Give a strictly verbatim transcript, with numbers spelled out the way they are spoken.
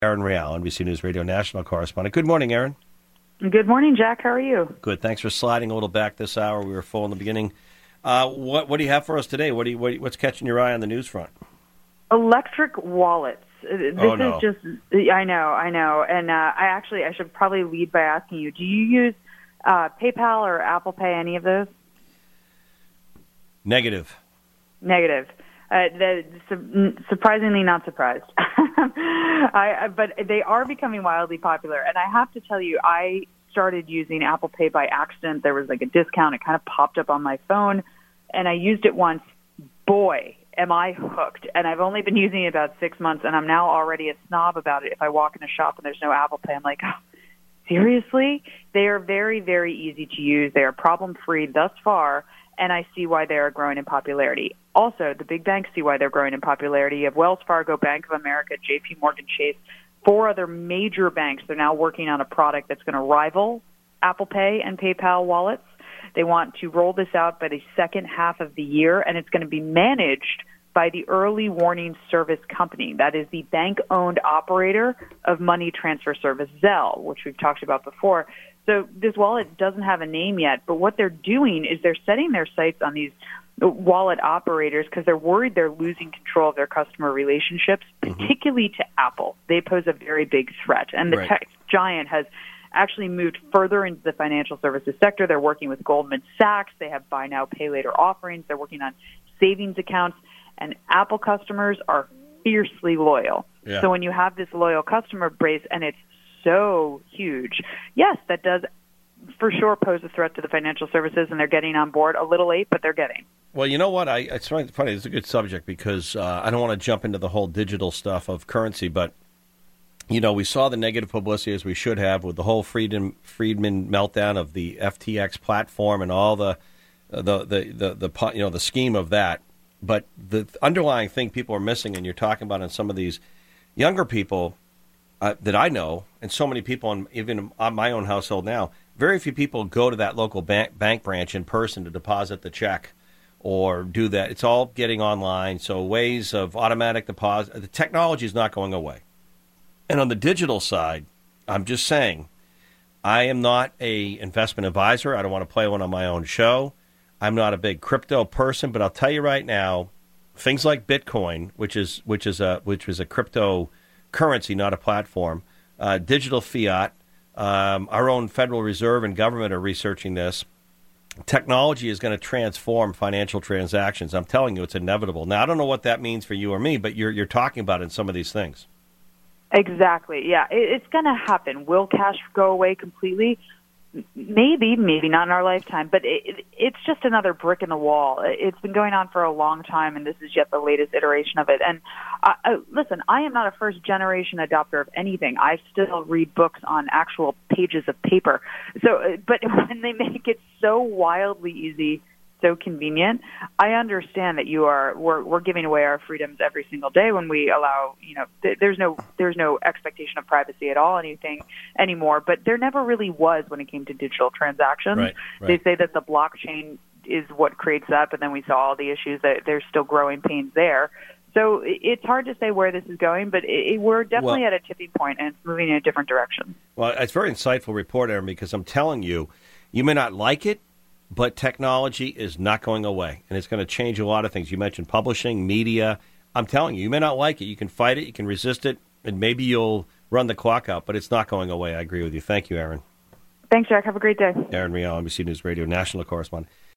Aaron Real, N B C News Radio national correspondent. Good morning, Aaron. Good morning, Jack. How are you? Good. Thanks for sliding a little back this hour. We were full in the beginning. Uh, what What do you have for us today? What do you what, What's catching your eye on the news front? Electric wallets. This oh, no. is just. I know, I know, and uh, I actually I should probably lead by asking you: do you use uh, PayPal or Apple Pay? Any of those? Negative. Negative. Uh, the, su- surprisingly not surprised. I, but they are becoming wildly popular. And I have to tell you, I started using Apple Pay by accident. There was like a discount. It kind of popped up on my phone, and I used it once. Boy, am I hooked. And I've only been using it about six months, and I'm now already a snob about it. If I walk in a shop and there's no Apple Pay, I'm like, oh, seriously? They are very, very easy to use. They are problem-free thus far, and I see why they are growing in popularity. Also, the big banks see why they're growing in popularity. You have Wells Fargo, Bank of America, J P Morgan Chase, four other major banks. They're now working on a product that's going to rival Apple Pay and PayPal wallets. They want to roll this out by the second half of the year, and it's going to be managed by the Early Warning Service Company. That is the bank-owned operator of money transfer service Zelle, which we've talked about before. So this wallet doesn't have a name yet, but what they're doing is they're setting their sights on these wallet operators because they're worried they're losing control of their customer relationships, particularly mm-hmm. to Apple. They pose a very big threat. And the right. tech giant has actually moved further into the financial services sector. They're working with Goldman Sachs. They have buy now, pay later offerings. They're working on savings accounts. And Apple customers are fiercely loyal. Yeah. So when you have this loyal customer base and it's so huge, yes, that does for sure pose a threat to the financial services, and they're getting on board a little late, but they're getting. Well, you know what? I It's funny. It's a good subject because uh, I don't want to jump into the whole digital stuff of currency, but, you know, we saw the negative publicity as we should have with the whole Friedman, Friedman meltdown of the F T X platform and all the, uh, the, the, the, the, you know, the scheme of that. But the underlying thing people are missing, and you're talking about in some of these younger people uh, that I know, and so many people, in, even in my own household now, very few people go to that local bank, bank branch in person to deposit the check or do that. It's all getting online, so ways of automatic deposit. The technology is not going away. And on the digital side, I'm just saying, I am not a investment advisor. I don't want to play one on my own show. I'm not a big crypto person, but I'll tell you right now, things like Bitcoin, which is which is a which was a cryptocurrency, not a platform, uh, digital fiat. Um, our own Federal Reserve and government are researching this. Technology is going to transform financial transactions. I'm telling you, it's inevitable. Now, I don't know what that means for you or me, but you're you're talking about in some of these things. Exactly. Yeah, it, it's going to happen. Will cash go away completely? Maybe, maybe not in our lifetime, but it, it, it's just another brick in the wall. It's been going on for a long time, and this is yet the latest iteration of it. And uh, uh, listen, I am not a first-generation adopter of anything. I still read books on actual pages of paper. So, uh, but when they make it so wildly easy, so convenient, I understand that you are we're, we're giving away our freedoms every single day when we allow, you know, th- there's no there's no expectation of privacy at all anything anymore, but there never really was when it came to digital transactions. Right, right. They say that the blockchain is what creates that, but then we saw all the issues that there's still growing pains there. So it's hard to say where this is going, but it, it, we're definitely well, at a tipping point, and it's moving in a different direction. Well, it's a very insightful report, Aaron, because I'm telling you, you may not like it, but technology is not going away, and it's going to change a lot of things. You mentioned publishing, media. I'm telling you, you may not like it. You can fight it. You can resist it, and maybe you'll run the clock out, but it's not going away. I agree with you. Thank you, Aaron. Thanks, Jack. Have a great day. Aaron Real, N B C News Radio national correspondent.